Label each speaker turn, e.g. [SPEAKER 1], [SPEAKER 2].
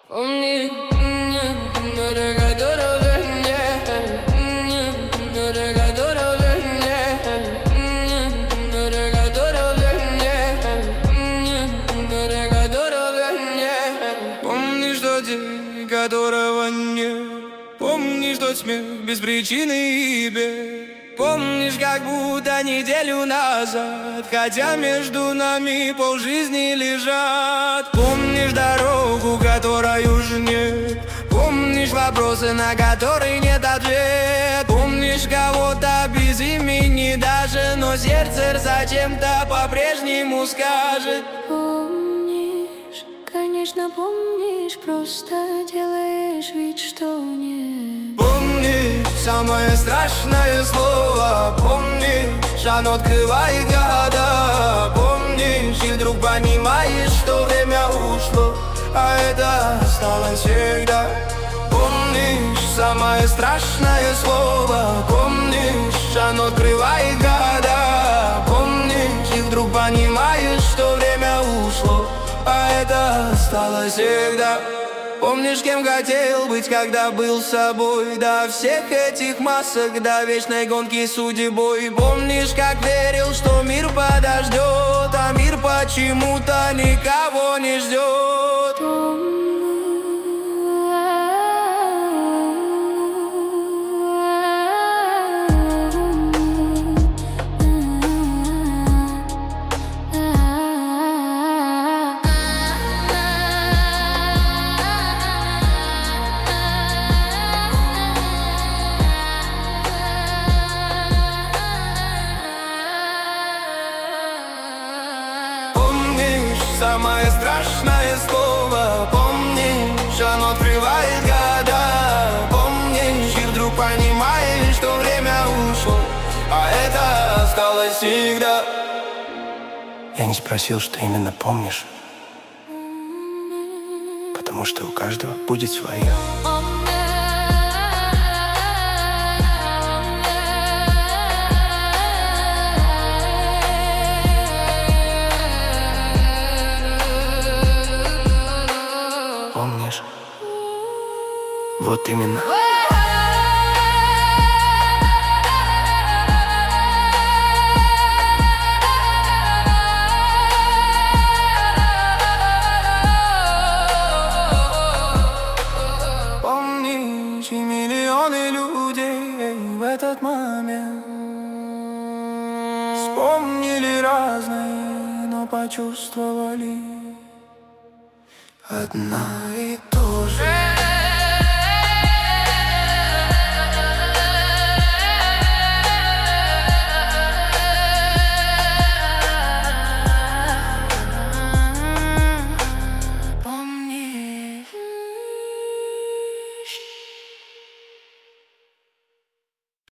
[SPEAKER 1] Помни, до которого нет, до которого нет, до которого нет, до которого нет. Помнишь тот день, которого нет. Помнишь тот смех без причины и бед. Помнишь, как будто неделю назад, хотя между нами полжизни лежат. Помнишь дорогу, которой уже нет. Помнишь вопросы, на которые нет ответ. Помнишь кого-то без имени даже, но сердце зачем-то по-прежнему скажет.
[SPEAKER 2] Помнишь, конечно помнишь, просто делаешь вид, что нет.
[SPEAKER 1] Помнишь самое страшное слово. Помнишь, оно открывает города. Помнишь, и вдруг понимаешь, что время ушло, а это осталось всегда. Помнишь самое страшное слово. Помнишь, оно открывает города. Помнишь, и вдруг понимаешь, что время ушло, а это осталось всегда. Помнишь, кем хотел быть, когда был собой? До всех этих масок, до вечной гонки судьбой. Помнишь, как верил, что мир подождет, а мир почему-то никого не ждет. Самое страшное слово. Помнишь, оно открывает города. Помнишь, и вдруг понимаешь, что время ушло, а это осталось всегда.
[SPEAKER 3] Я не спросил, что именно помнишь, потому что у каждого будет свое. Помнишь? Вот именно.
[SPEAKER 1] Помнишь, и миллионы людей в этот момент вспомнили разные, но почувствовали одна и